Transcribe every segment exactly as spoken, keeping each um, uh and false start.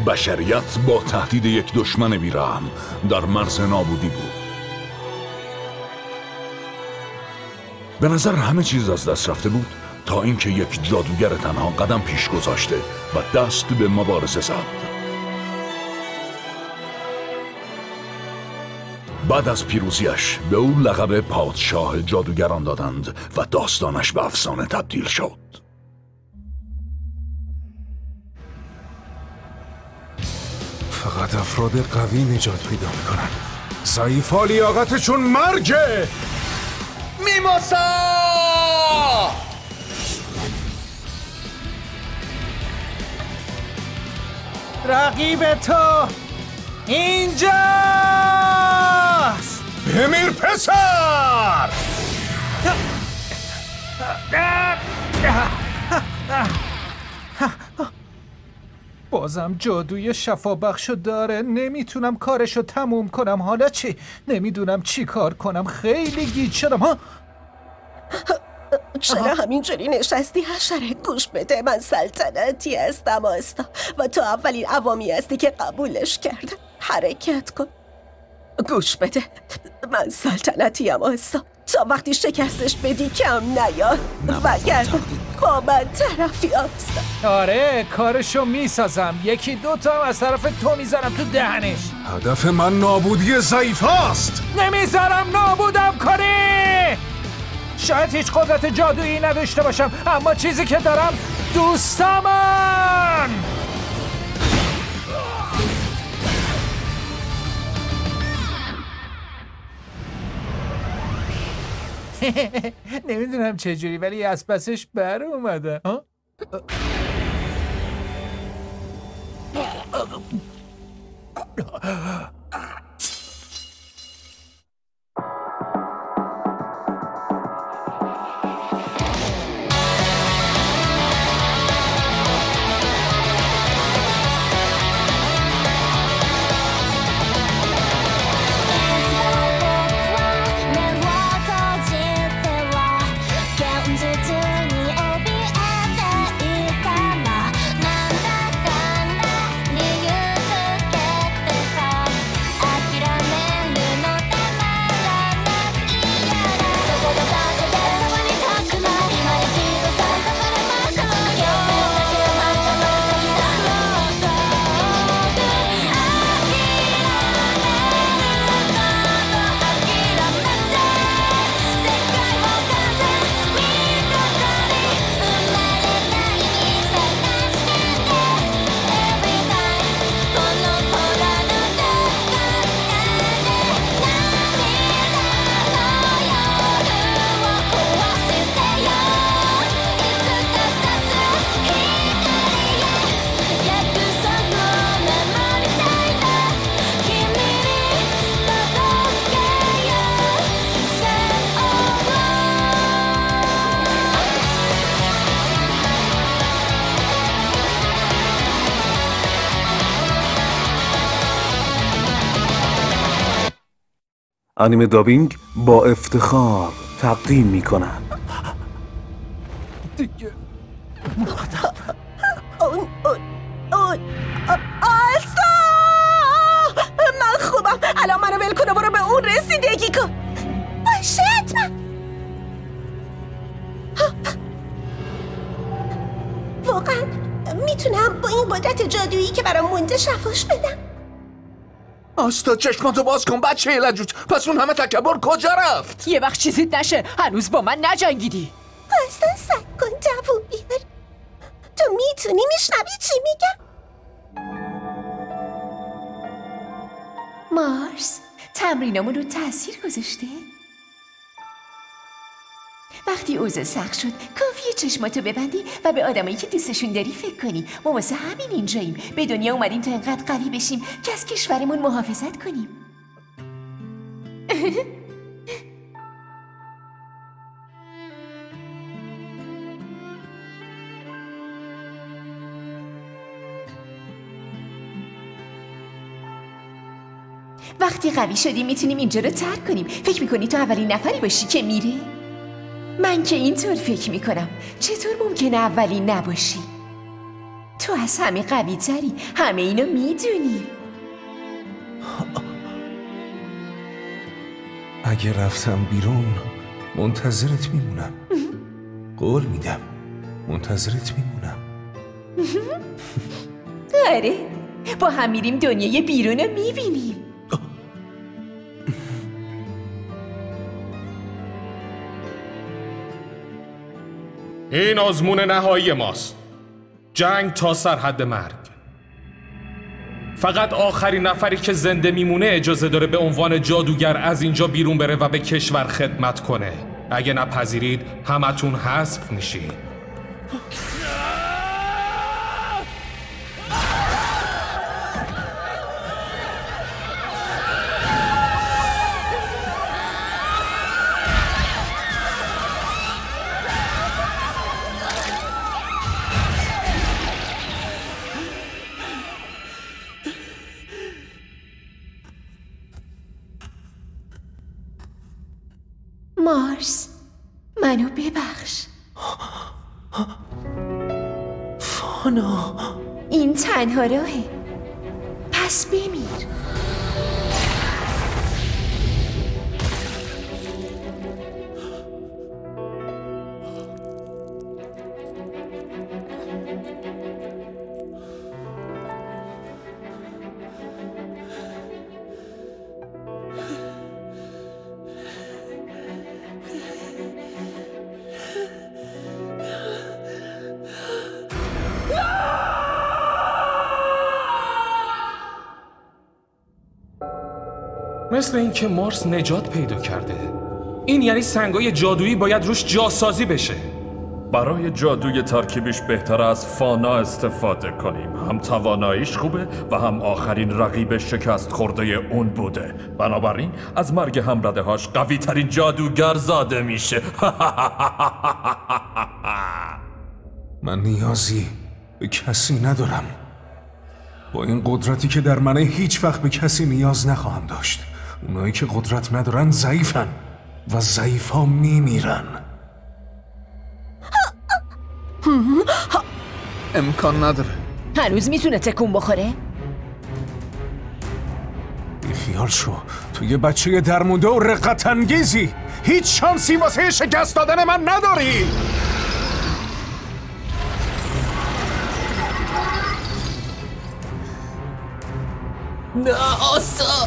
بشریت با تهدید یک دشمن بی‌رحم در مرز نابودی بود. به نظر همه چیز از دست رفته بود تا اینکه یک جادوگر تنها قدم پیش گذاشته و دست به مبارزه زد. بعد از پیروزیش به او لقب پادشاه جادوگران دادند و داستانش به افسانه تبدیل شد. فقط افراد قوی نجات پیدا میکنن. ضعیفا لیاقتشون مرگه. میماسا! رقیب تو اینجاست! بمیر پسر! بازم جادوی شفابخشو داره. نمیتونم کارشو تموم کنم. حالا چی؟ نمیدونم چی کار کنم. خیلی گیج شدم. ها؟ چرا همینجوری نشستی حشره؟ گوش بده، من سلطنتی هستم آستا و تو اولین عوامی هستی که قبولش کردم. حرکت کن. گوش بده، من سلطنتی هم آستا. تا وقتی شکستش بدی کم نیاد وگر با من طرفی آستا. آره کارشو میسازم. یکی دوتا هم از طرف تو میزنم تو دهنش. هدف من نابودی ضعیف هست. نمیذارم نابودم کنی. شاید هیچ قدرت جادویی نداشته باشم، اما چیزی که دارم دوستامن. نمیدونم چجوری ولی از پسش بر اومده. ها؟ انیمه دابینگ با افتخار تقدیم میکنند. دیگه اون اون اون آستا! من خوبم. الان منو ول کن و برو به اون رسیدگی کن. باشد من واقعا میتونم با این قدرت جادویی که برام مونده شفاش بدم. آستا چشماتو باز کن بچه لجوج. پس اون همه تکبر کجا رفت؟ یه وقت چیزیت نشه. هنوز با من نجنگیدی. آستا سعی کن دووم بیار. تو میتونی میشنوی چی میگم؟ مارس تمرینامون رو تأثیر گذاشته؟ وقتی اوضاع سخت شد کافیه چشماتو ببندی و به آدمایی که دوستشون داری فکر کنی. ما واسه همین اینجاییم. به دنیا اومدیم تا اینقدر قوی بشیم که از کشورمون محافظت کنیم. وقتی قوی شدیم میتونیم اینجا رو ترک کنیم. فکر میکنی تو اولین نفری باشی که میره؟ من که اینطور فکر میکنم. چطور ممکنه اولین نباشی؟ تو از همه قوی تری. همه اینو میدونی. اگه رفتم بیرون منتظرت میمونم. قول میدم منتظرت میمونم. آره، با هم میریم دنیای بیرون رو میبینیم. این آزمون نهایی ماست. جنگ تا سرحد مرگ. فقط آخرین نفری که زنده میمونه اجازه داره به عنوان جادوگر از اینجا بیرون بره و به کشور خدمت کنه. اگه نپذیرید همتون حذف میشید. مارس، منو ببخش. فانا، این تنها راهه. پس بمیر. مثل اینکه مارس نجات پیدا کرده. این یعنی سنگای جادویی باید روش جاسازی بشه. برای جادوی ترکیبیش بهتر از فانا استفاده کنیم. هم تواناییش خوبه و هم آخرین رقیب شکست خورده اون بوده. بنابراین از مرگ همرده‌هاش قوی ترین جادوگر زاده میشه. من نیازی به کسی ندارم. با این قدرتی که در منه هیچ وقت به کسی نیاز نخواهم داشت. اونایی که قدرت ندارن ضعیفن و ضعیفا میمیرن. امکان نداره. هنوز میتونه تکون بخوره؟ بیخیال شو، تو یه بچه درمونده و رقت انگیزی. هیچ شانسی واسه شکست دادن من نداری. نه آسا،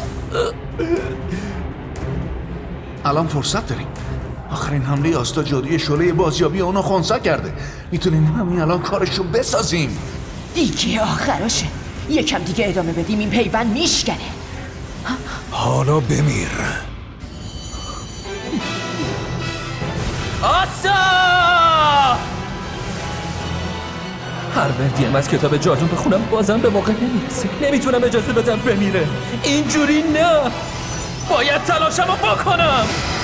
الان فرصت داریم. آخرین حمله آستا جادوی شعله بازیابی اونو خنثی کرده. میتونیم همین الان کارشو بسازیم. دیگه آخرشه. یکم دیگه ادامه بدیم این پیوند میشکنه. حالا بمیر. آسا! هر وردیم از کتاب جادو بخونم بازم به موقع نمیرسه. نمیتونم اجازه بدم بمیره. اینجوری نه. باید تلاشمو بکنم.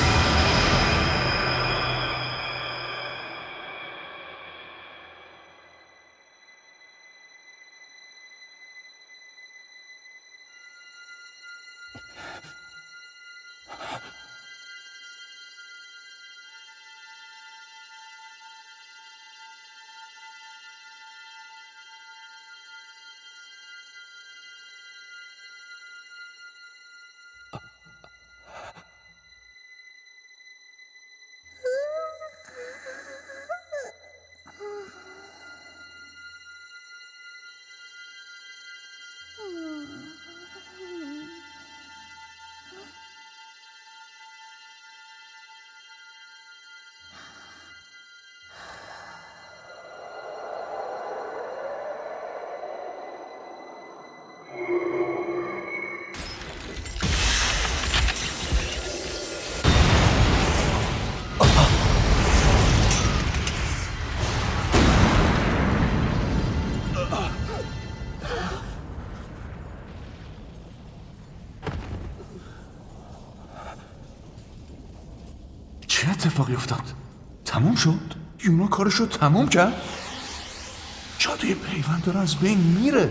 چه اتفاقی افتاد؟ تموم شد؟ یونا کارشو تموم کرد؟ جادوی پیوند داره از بین میره.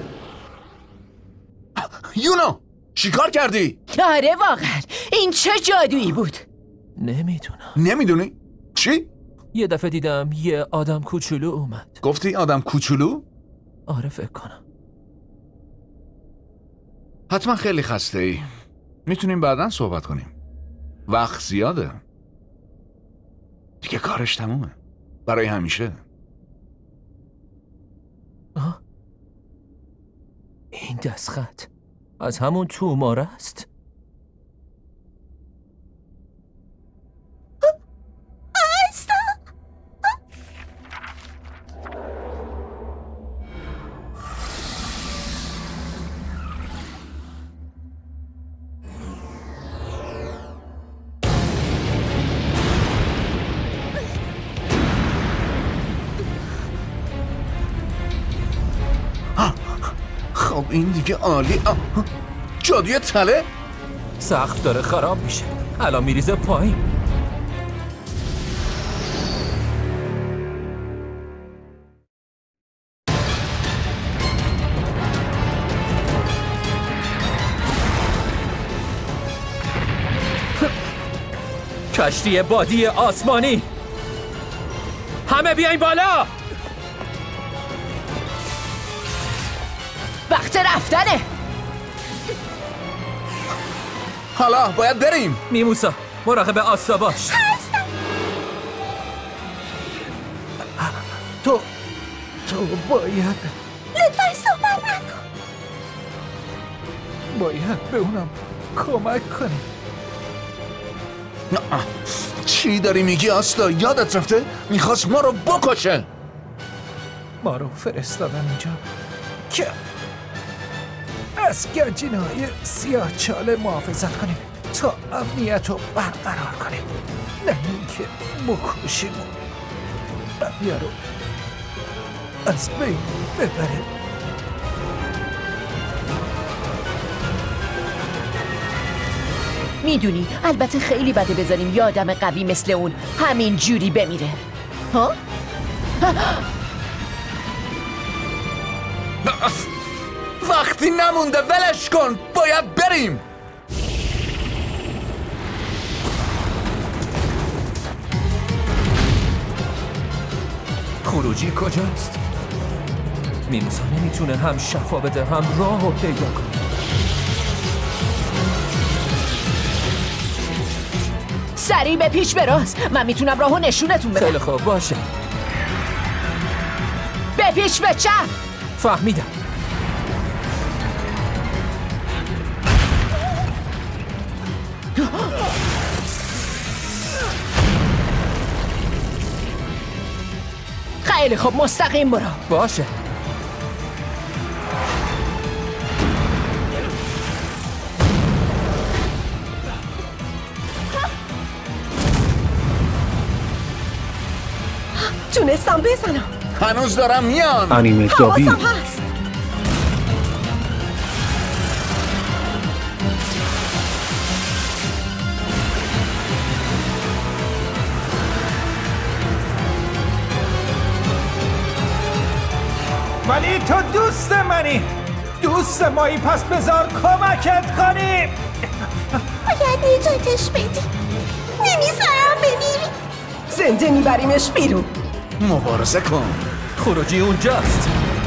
یونا چیکار کردی؟ آره واقعا این چه جادویی بود؟ نمیدونم. نمیدونی؟ چی؟ یه دفعه دیدم یه آدم کوچولو اومد. گفتی آدم کوچولو؟ آره فکر کنم. حتما خیلی خسته ای. میتونیم بعداً صحبت کنیم. وقت زیاده. دیگه کارش تمومه. برای همیشه. آه؟ این دستخط از همون توماره است. خب این دیگه عالی. آه. جادوی تله؟ سقف داره خراب میشه. الان میریزه پایین. کشتی بادی آسمانی، همه بیاین بالا. وقت رفتنه. حالا باید بریم. میموسا مراقب آسا باش. تو تو باید لطفا صحبت نکن. باید به اونم کمک کنی. آه. چی داری میگی آستا؟ یادت رفته؟ میخواست ما رو بکشه. ما رو فرستادن اینجا که از گنجینه‌های سیاه چاله محافظت کنیم تا امنیت رو برقرار کنیم، نه اینکه بکشیم و بقیه رو از بین ببریم. میدونی البته خیلی بده بذاریم یه آدم قوی مثل اون همین جوری بمیره. ها؟ وقتی نمونده ولش کن. باید بریم. خروجی کجاست؟ میموسا نمیتونه هم شفا بده هم راه رو پیدا کنه. سریع به پیش براز. من میتونم راهو نشونتون بدم. خیلی خوب باشه. به پیش به چپ. فهمیدم. خیلی خوب مستقیم برو. باشه. تونستم بزنم. هنوز دارم میان. انیمه دابی. حواسم هست. ولی تو دوست منی، دوست مایی، پس بذار کمکت کنیم. باید نجاتش بدی. نمیذارم بمیری. زنده میبریمش بیرون. مبارزه کن. خروجی اونجاست.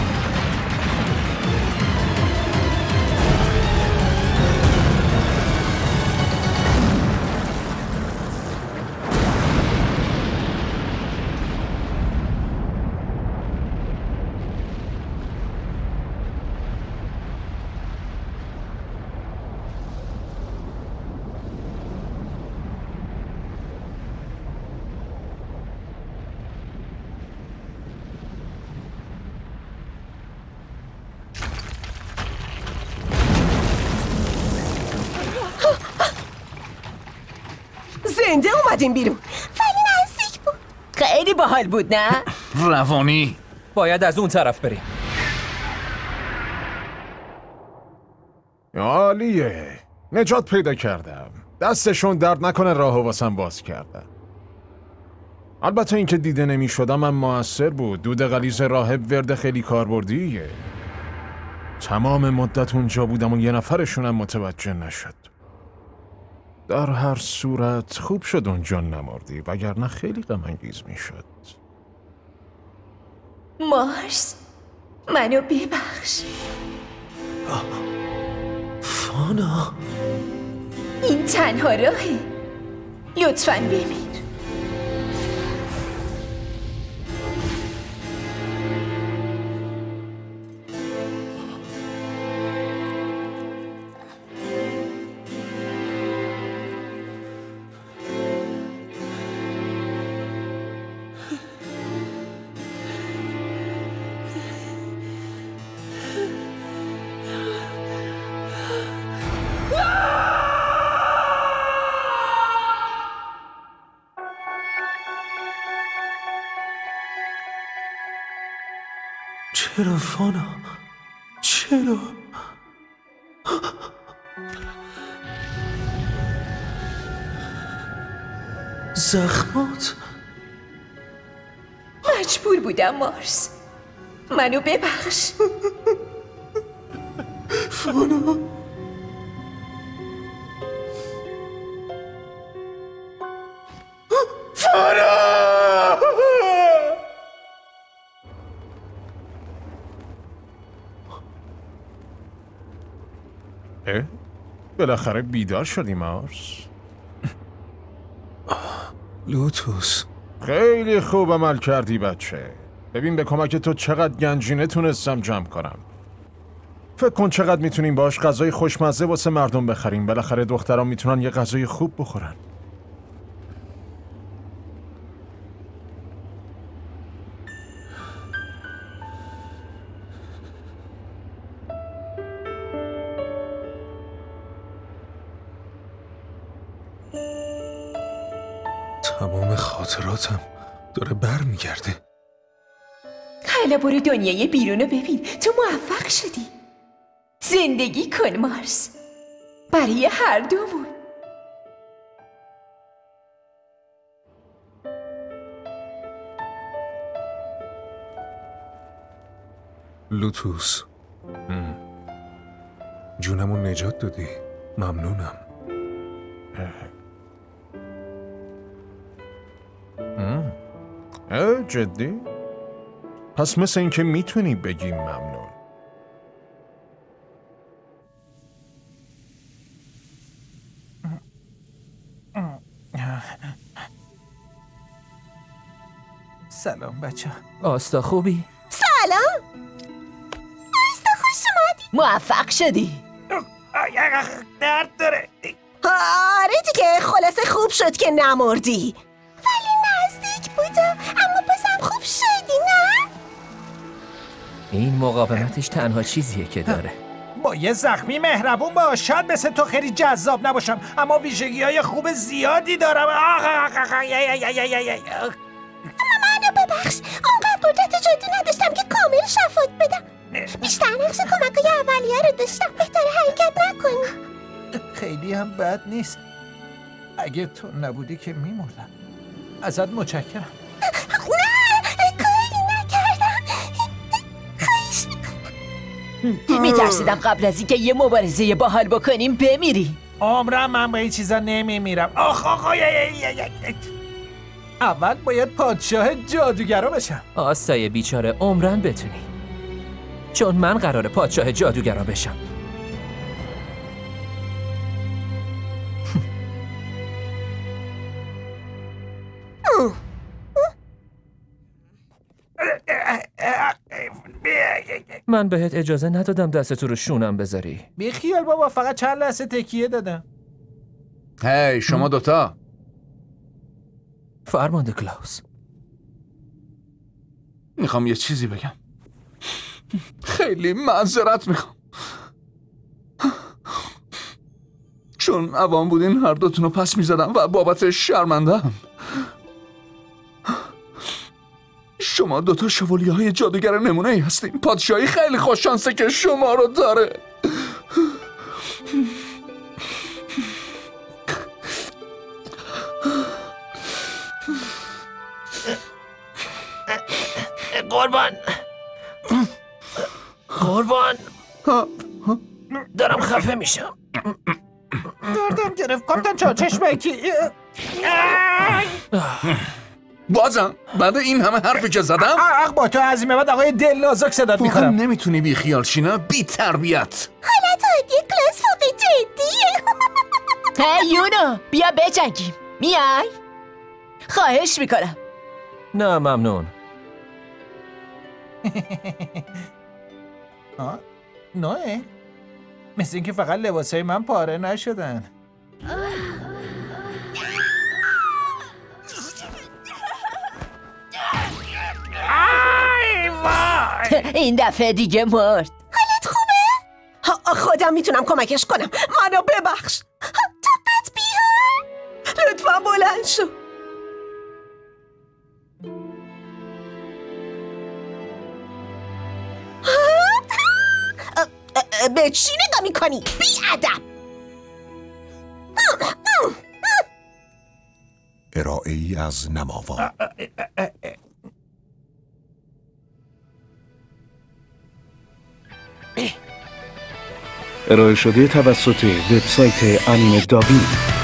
زنده اومدیم بیرون. ولی نزدیک بود. خیلی باحال بود نه؟ روانی. باید از اون طرف بریم. عالیه. نجات پیدا کردم. دستشون درد نکنه راهو واسم باز کردن. البته اینکه دیده نمی شدم هم موثر بود. دود غلیظ راهب ورد خیلی کاربردیه. تمام مدت اونجا بودم و یه نفرشونم متوجه نشد. در هر صورت خوب شد اونجا نمردی وگرنه خیلی غم انگیز می شد. مارس منو ببخش. فانا، این تنها راهه. لطفاً بمیر. چرا فانا؟ چرا؟ زخمات؟ مجبور بودم مارس. منو ببخش. فانا، اه؟ بالاخره بیدار شدی مارس؟ لوتوس، خیلی خوب عمل کردی بچه. ببین به کمک تو چقدر گنجینه تونستم جمع کنم. فکر کن چقدر میتونیم باش غذای خوشمزه واسه مردم بخریم. بالاخره دختران میتونن یه غذای خوب بخورن. تمام خاطراتم داره بر میگرده. حالا برو دنیای بیرونو ببین. تو موفق شدی. زندگی کن مارس. برای هر دومون. لوتوس، جونمو نجات دادی. ممنونم. اه جدی؟ پس مثل این که میتونی بگی ممنون. سلام بچه. آستا خوبی؟ سلام. آستا خوش اومدی. موفق شدی. درد داره. آره دیگه، خلاصه خوب شد که نمردی. ولی نزدیک بودا، اما بازم خوب شدی نه؟ این مقاومتش تنها چیزیه که داره. با یه زخمی مهربون باش. شاید مثل تو خیلی جذاب نباشم، اما ویژگی های خوب زیادی دارم. آخ آخ آخ اما منو ببخش، اونقدر قدرت جادو نداشتم که کامل شفات بدم. بیشتر نقش کمکای اولیه رو داشتم. بهتره حرکت نکنی. خیلی هم بد نیست. اگه تو نبودی که میمردم. ازت متشکرم. نه، کاری نکردم. خواهش میکنم. میترسیدم قبل از اینکه یه مبارزه باحال بکنیم بمیری. عمرم من به این چیزا نمیمیرم. آخ آخ آی آی آی. اول باید پادشاه جادوگرا بشم. آستای بیچاره عمرن بتونی، چون من قراره پادشاه جادوگرا بشم. من بهت اجازه ندادم دستتو رو شونم بذاری. بی خیال بابا، فقط چند لحظه تکیه دادم. هی شما دوتا، فرمانده کلاوس. میخوام یه چیزی بگم. خیلی معذرت میخوام، چون عوام بودین هر دوتون رو پس میزدم و بابتش شرمندم. شما دوتا شوالیه های جادوگر نمونه ای هستین. پادشاهی خیلی خوش شانسه که شما رو داره. قربان قربان دارم خفه میشم. دردم گرفت کاپتان چا چشمکی. بازم بعد این همه حرفی که زدم حق با تو عظیمه بعد آقای دل نازک صدات واقعا میکنم. نمیتونی بی خیال شی نه؟ بی تربیت. حالت عادی کلاس فوق جدیه. هی یونو بیا بجنگیم. میای؟ خواهش میکنم. نه ممنون. آه؟ نه مثل اینکه فقط لباسای من پاره نشدن. این دفعه دیگه مرد. حالت خوبه؟ ها خودم میتونم کمکش کنم. منو ببخش. طاقت بیار. لطفا بلند شو. به چی نگاه میکنی؟ بی ادب. ارائه ای از نماوا. ارائه شده توسط وبسایت انیمه دابی.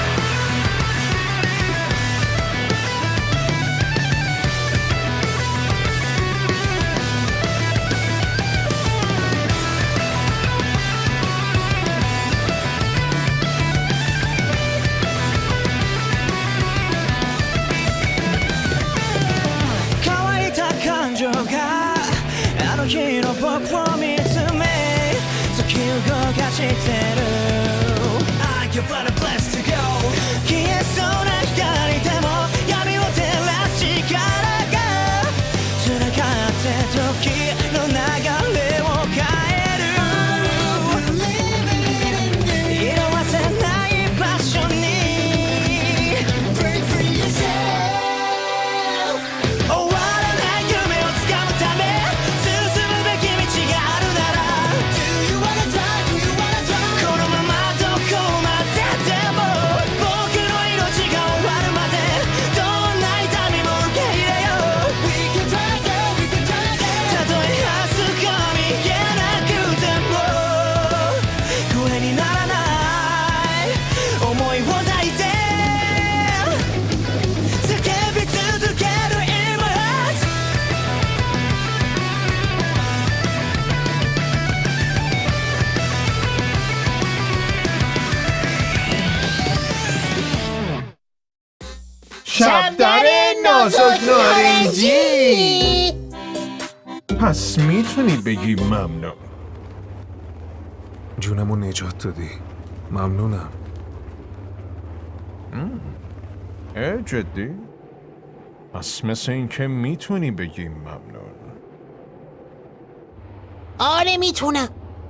شبدر نازک نارنجی. پس میتونی بگی ممنون. جونمو نجات دادی. ممنونم. اه جدی؟ پس مثل این که میتونی بگی ممنون. آره میتونم.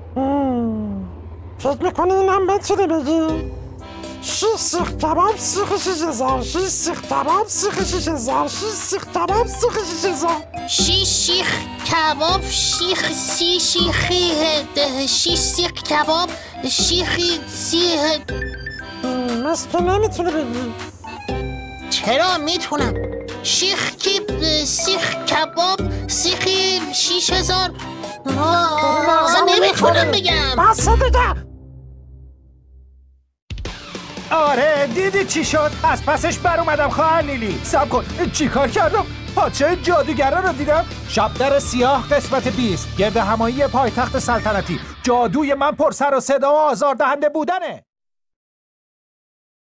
فکر میکنی اینم بتونی بگی؟ شیش سیخ کباب سیخ شیش هزار. شیش سیخ کباب سیخ شیش هزار. شیش سیخ کباب سیخ شیش هزار. شیش سیخ کباب سیخ سی شیخی شیش سیخ کباب شیخی سی. مثل که نمیتونی بگی. چرا میتونم. شیخ کیب سیخ کباب سیخ شیش هزار. من نمیتونم بگم. بس بگم. آره دیدی چی شد؟ از پسش بر اومدم خواهر لیلی. صبر کن چی کار کردم؟ پادشاه جادوگرا رو دیدم. شبدر سیاه قسمت بیست. گرد همایی پایتخت سلطنتی. جادوی من پر سر و صدا و آزاردهنده بودنه.